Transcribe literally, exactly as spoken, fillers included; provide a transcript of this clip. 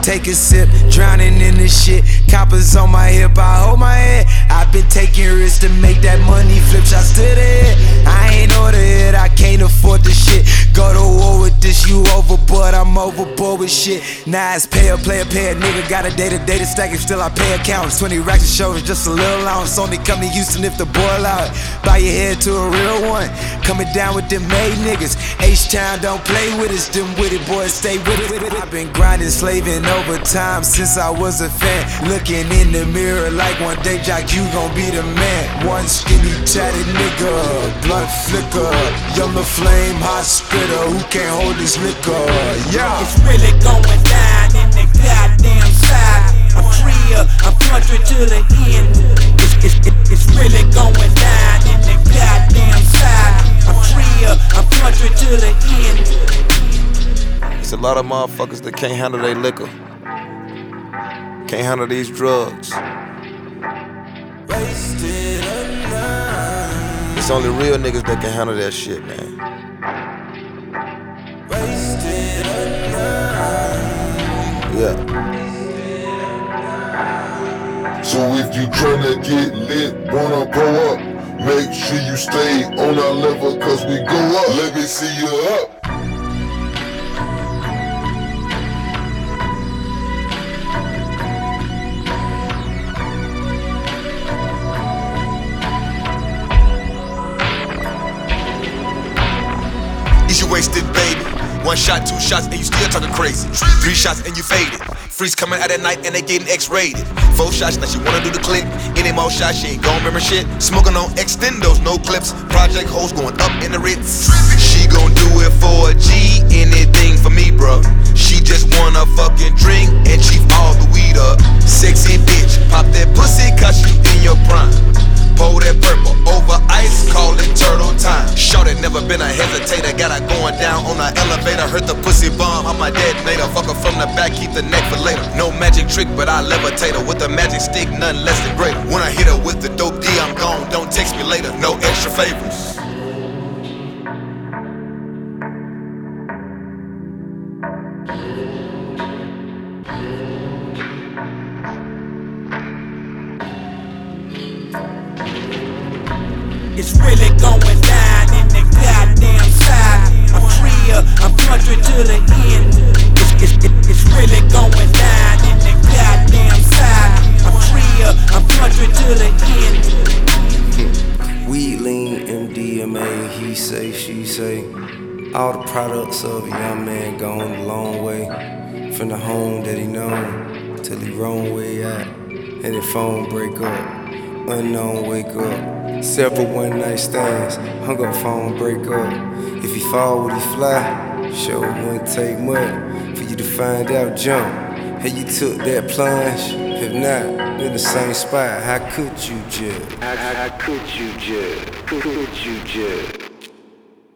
take a sip, drowning in the shit. Coppers on my hip, I hold my head. I've been taking risks to make that money flip shots to the head. I ain't order it, I can't afford the shit. Go to war with this, you overboard, I'm overboard with shit. Nah, it's pay a player, pay a nigga. Got a day to day to stack it, still I pay accountants. twenty racks of shoulders, just a little allowance. Only come to Houston if the boil out. Bow your head to a real one. Coming down with them made niggas. H-Town don't play with us, them with it boys stay with it. I've been grinding, slaving overtime since I was a fan. Looking in the mirror like one day, Jack, you gon' be the man. One skinny tatted nigga, blunt flicker, yellow flame, hot spitter, who can't hold his liquor? Yeah. It's really going down in the goddamn side. I'm free up, I'm country to the end. It's, it's, it's really going down in the goddamn side. I'm free up, I'm country to the end. It's a lot of motherfuckers that can't handle their liquor, can't handle these drugs. It's only real niggas that can handle that shit, man. Yeah. So if you tryna get lit, wanna go up, make sure you stay on our level, cause we go up. Let me see you up. Is you wasted, baby? One shot, two shots, and you still talking crazy. Three shots and you faded. Freaks coming out at night and they getting X-rated. Four shots, now she wanna do the click. Any more shots, she ain't gon' remember shit. Smoking on extendos, no clips. Project hoes going up in the Ritz. She gon' do it for a G, anything for me, bruh. She just wanna fucking drink and chief all the weed up. Sexy bitch, pop that pussy cause you in your prime. Pour that purple over ice, call it turtle time. Shorty never been a hesitator, got her going down on the elevator. Heard the pussy bomb, I'm a detonator. Fuck her from the back, keep the neck for later. No magic trick, but I levitate her with a magic stick, nothing less than greater. When I hit her with the dope D, I'm gone, don't text me later. No extra favors. It's really going down in the goddamn side. I'm free up, I'm country to the end. It's, it's, it's, it's really going down in the goddamn side. I'm free up, I'm country to the end. Weed, lean, M D M A, he say, she say. All the products of a young man gone a long way. From the home that he known, till he wrong way out. And the phone break up, unknown wake up. Several one night stands, hung up phone break up. If he fall, would he fly? Sure wouldn't take much for you to find out jump. Hey, you took that plunge? If not, in the same spot, how could you judge? How, how could you judge? Could you judge?